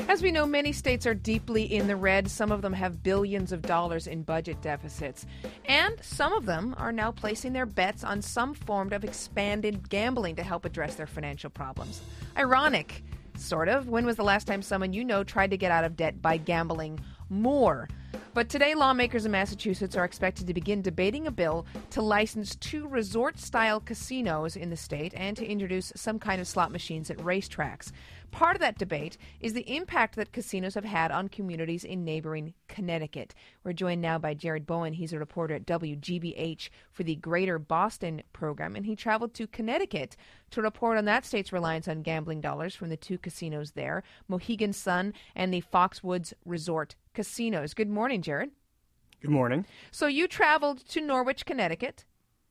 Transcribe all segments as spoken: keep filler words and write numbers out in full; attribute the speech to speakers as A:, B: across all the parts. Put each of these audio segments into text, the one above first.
A: As we know, many states are deeply in the red. Some of them have billions of dollars in budget deficits. And some of them are now placing their bets on some form of expanded gambling to help address their financial problems. Ironic, sort of. When was the last time someone you know tried to get out of debt by gambling more? But today, lawmakers in Massachusetts are expected to begin debating a bill to license two resort-style casinos in the state and to introduce some kind of slot machines at racetracks. Part of that debate is the impact that casinos have had on communities in neighboring Connecticut. We're joined now by Jared Bowen. He's a reporter at W G B H for the Greater Boston program, and he traveled to Connecticut to report on that state's reliance on gambling dollars from the two casinos there, Mohegan Sun and the Foxwoods Resort Casinos. Good morning, Jared.
B: Good morning.
A: So you traveled to Norwich, Connecticut.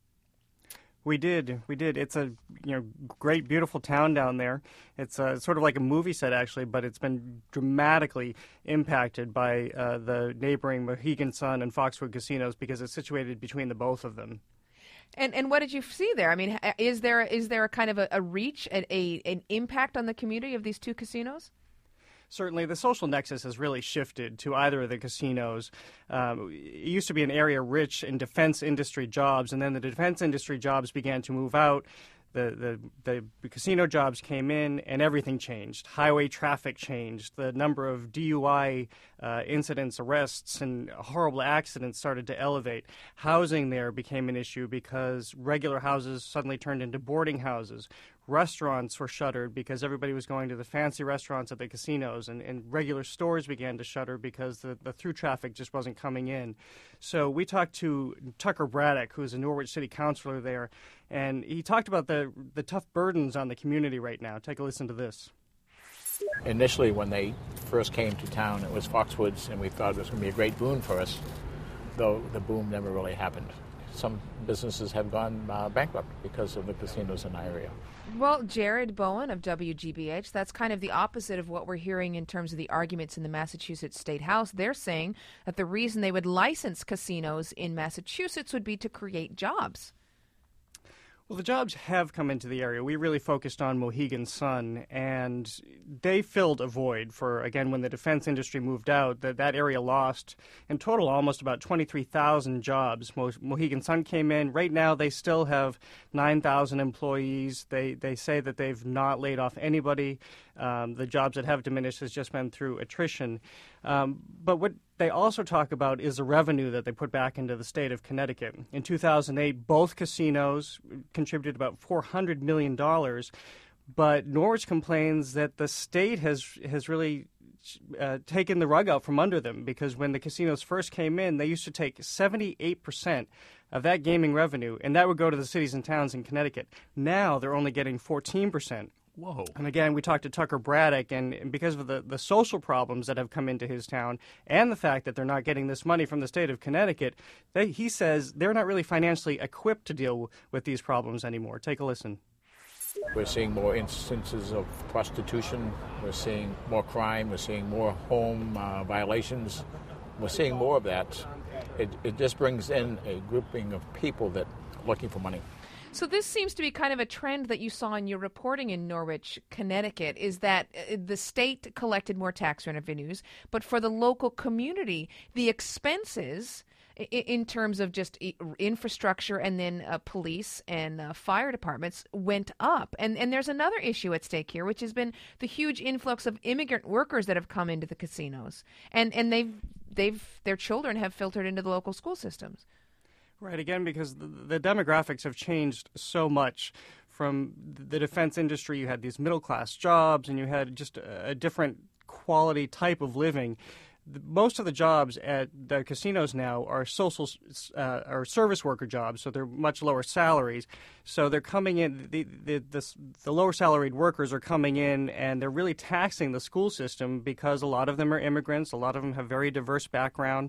B: We did. We did. It's a you know great, beautiful town down there. It's uh, sort of like a movie set, actually, but it's been dramatically impacted by uh, the neighboring Mohegan Sun and Foxwood casinos because it's situated between the both of them.
A: And and what did you see there? I mean, is there is there a kind of a, a reach, a, a an impact on the community of these two casinos?
B: Certainly, the social nexus has really shifted to either of the casinos. Um, it used to be an area rich in defense industry jobs, and then the defense industry jobs began to move out. The, the, the casino jobs came in, and everything changed. Highway traffic changed. The number of D U I uh, incidents, arrests, and horrible accidents started to elevate. Housing there became an issue because regular houses suddenly turned into boarding houses. Restaurants were shuttered because everybody was going to the fancy restaurants at the casinos, and, and regular stores began to shutter because the, the through traffic just wasn't coming in. So we talked to Tucker Braddock, who's a Norwich City Councilor there, and he talked about the, the tough burdens on the community right now. Take a listen to this.
C: Initially, when they first came to town, it was Foxwoods, and we thought it was going to be a great boon for us, though the boom never really happened. Some businesses have gone uh, bankrupt because of the casinos in our area.
A: Well, Jared Bowen of W G B H, that's kind of the opposite of what we're hearing in terms of the arguments in the Massachusetts State House. They're saying that the reason they would license casinos in Massachusetts would be to create jobs.
B: Well, the jobs have come into the area. We really focused on Mohegan Sun, and they filled a void for, again, when the defense industry moved out, that, that area lost, in total, almost about twenty-three thousand jobs. Mo- Mohegan Sun came in. Right now, they still have nine thousand employees. They, they say that they've not laid off anybody. Um, the jobs that have diminished has just been through attrition. Um, but what they also talk about is the revenue that they put back into the state of Connecticut. In two thousand eight, both casinos contributed about four hundred million dollars, but Norwich complains that the state has has really uh, taken the rug out from under them, because when the casinos first came in, they used to take seventy-eight percent of that gaming revenue, and that would go to the cities and towns in Connecticut. Now they're only getting fourteen percent.
C: Whoa.
B: And again, we talked to Tucker Braddock, and, and because of the, the social problems that have come into his town and the fact that they're not getting this money from the state of Connecticut, they, he says they're not really financially equipped to deal with these problems anymore. Take a listen.
C: We're seeing more instances of prostitution. We're seeing more crime. We're seeing more home uh, violations. We're seeing more of that. It, it just brings in a grouping of people that are looking for money.
A: So this seems to be kind of a trend that you saw in your reporting in Norwich, Connecticut, is that the state collected more tax revenues, but for the local community, the expenses in terms of just infrastructure and then uh, police and uh, fire departments went up. And and there's another issue at stake here, which has been the huge influx of immigrant workers that have come into the casinos. And and they've they've their children have filtered into the local school systems.
B: Right, again, because the, the demographics have changed so much. From the defense industry, you had these middle-class jobs, and you had just a, a different quality type of living. The, most of the jobs at the casinos now are social uh, or service worker jobs, so they're much lower salaries. So they're coming in, the, the, the, the lower salaried workers are coming in, and they're really taxing the school system because a lot of them are immigrants, a lot of them have very diverse background,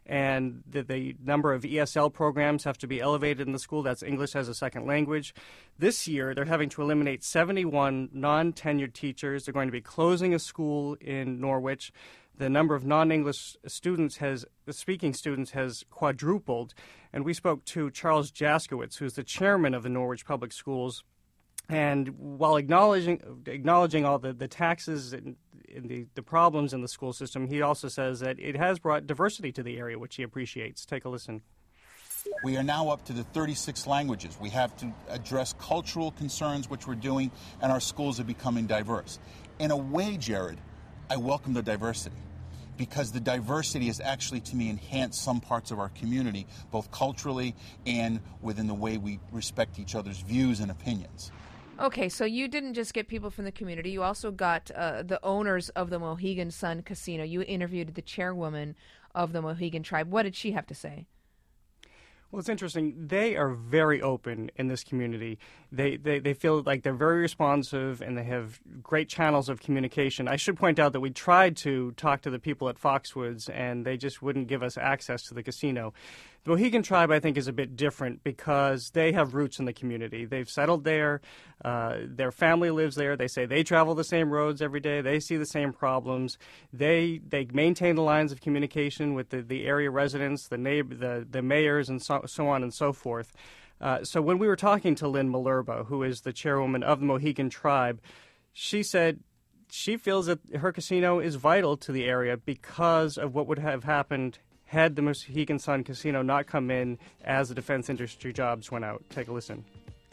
B: and the, the number of E S L programs have to be elevated in the school. That's English as a second language. This year, they're having to eliminate seventy-one non-tenured teachers. They're going to be closing a school in Norwich. The number of non-English students has, speaking students has quadrupled. And we spoke to Charles Jaskowitz, who's the chairman of the Norwich Public Schools. And while acknowledging acknowledging all the, the taxes in the, the problems in the school system, he also says that it has brought diversity to the area, which he appreciates. Take a listen.
D: We are now up to the thirty-six languages. We have to address cultural concerns, which we're doing, and our schools are becoming diverse. In a way, Jared, I welcome the diversity, because the diversity has actually, to me, enhanced some parts of our community, both culturally and within the way we respect each other's views and opinions.
A: Okay, so you didn't just get people from the community. You also got uh, the owners of the Mohegan Sun Casino. You interviewed the chairwoman of the Mohegan tribe. What did she have to say?
B: Well, it's interesting. They are very open in this community. They, they they feel like they're very responsive, and they have great channels of communication. I should point out that we tried to talk to the people at Foxwoods, and they just wouldn't give us access to the casino. The Mohegan tribe, I think, is a bit different because they have roots in the community. They've settled there. Uh, their family lives there. They say they travel the same roads every day. They see the same problems. They they maintain the lines of communication with the, the area residents, the neighbor, the, the mayors, and so, so on and so forth. Uh, so when we were talking to Lynn Malerba, who is the chairwoman of the Mohegan tribe, she said she feels that her casino is vital to the area because of what would have happened had the Mohegan Sun Casino not come in as the defense industry jobs went out. Take a listen.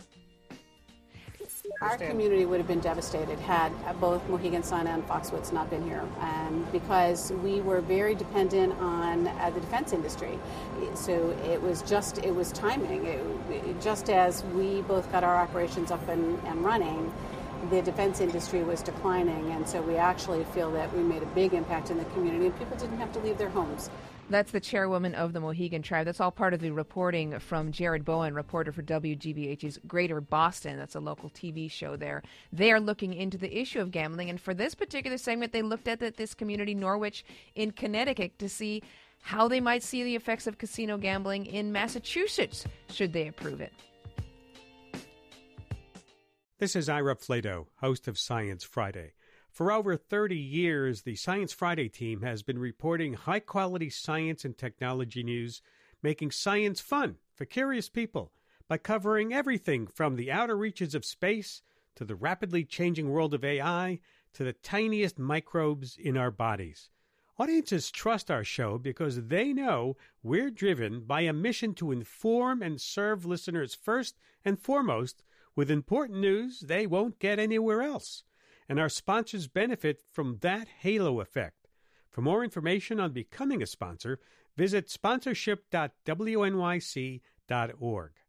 E: Our community would have been devastated had both Mohegan Sun and Foxwoods not been here, and because we were very dependent on uh, the defense industry. So it was just, it was timing. It, it, just as we both got our operations up and, and running, the defense industry was declining, and so we actually feel that we made a big impact in the community, and people didn't have to leave their homes.
A: That's the chairwoman of the Mohegan tribe. That's all part of the reporting from Jared Bowen, reporter for W G B H's Greater Boston. That's a local T V show there. They are looking into the issue of gambling, and for this particular segment, they looked at this community, Norwich, in Connecticut, to see how they might see the effects of casino gambling in Massachusetts, should they approve it.
F: This is Ira Flato, host of Science Friday. For over thirty years, the Science Friday team has been reporting high-quality science and technology news, making science fun for curious people by covering everything from the outer reaches of space to the rapidly changing world of A I to the tiniest microbes in our bodies. Audiences trust our show because they know we're driven by a mission to inform and serve listeners first and foremost with important news they won't get anywhere else. And our sponsors benefit from that halo effect. For more information on becoming a sponsor, visit sponsorship dot w n y c dot org.